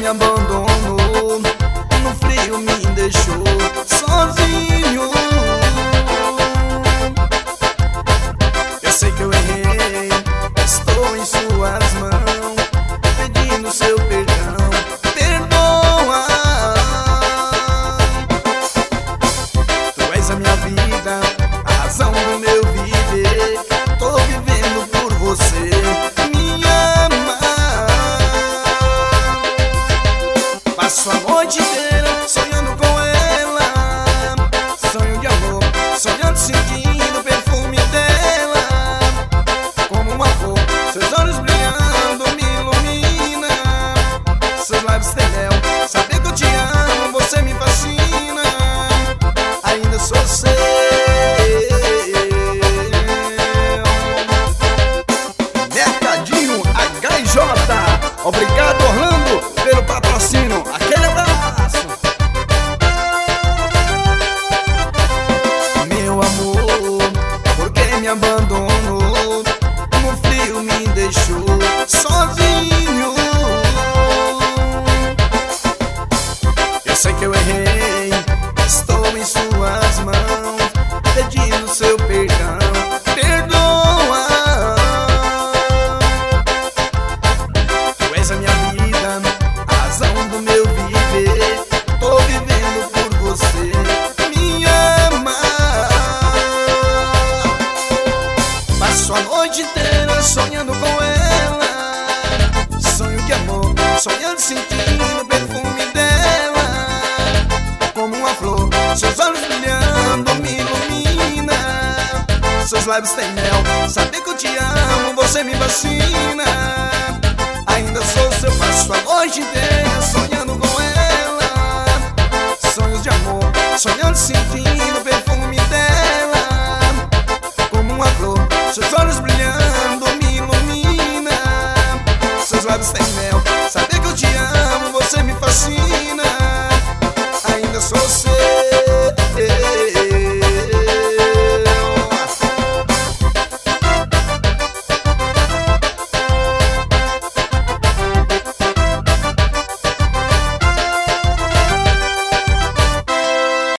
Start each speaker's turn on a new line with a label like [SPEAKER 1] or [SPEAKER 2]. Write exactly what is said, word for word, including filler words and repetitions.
[SPEAKER 1] me abandonou, no frio me deixou sozinho. Eu sei que eu errei, estou em suas mãos, pedindo seu perdão, perdoa. Tu és a minha vida, a razão do meu viver, tô vivendo por você, me ama. Passo a noite inteira sonhando com ela, sonho de amor, sonhando sentindo o perfume dela. Como uma flor, seus olhos brilhando me ilumina, seus lábios têm mel, saber que eu te amo, você me fascina. Ainda sou seu. Mercadinho H I J, obrigado Orlando pelo patrocínio, aquele abraço. Meu amor, por que me abandonou, no frio me deixou sozinho. Eu sei que eu errei, estou em suas mãos, pedindo seu perdão, perdoa. Tu és a minha vida, a razão do meu viver, tô vivendo por você, me ama. Passo a noite inteira sonhando com ela, sonho de amor, sonhando sentindo o perfume dela. Como uma flor, seus olhos brilhando me ilumina, seus lábios têm mel, saber que eu te amo, você me fascina. Ainda sou seu, passo a noite inteira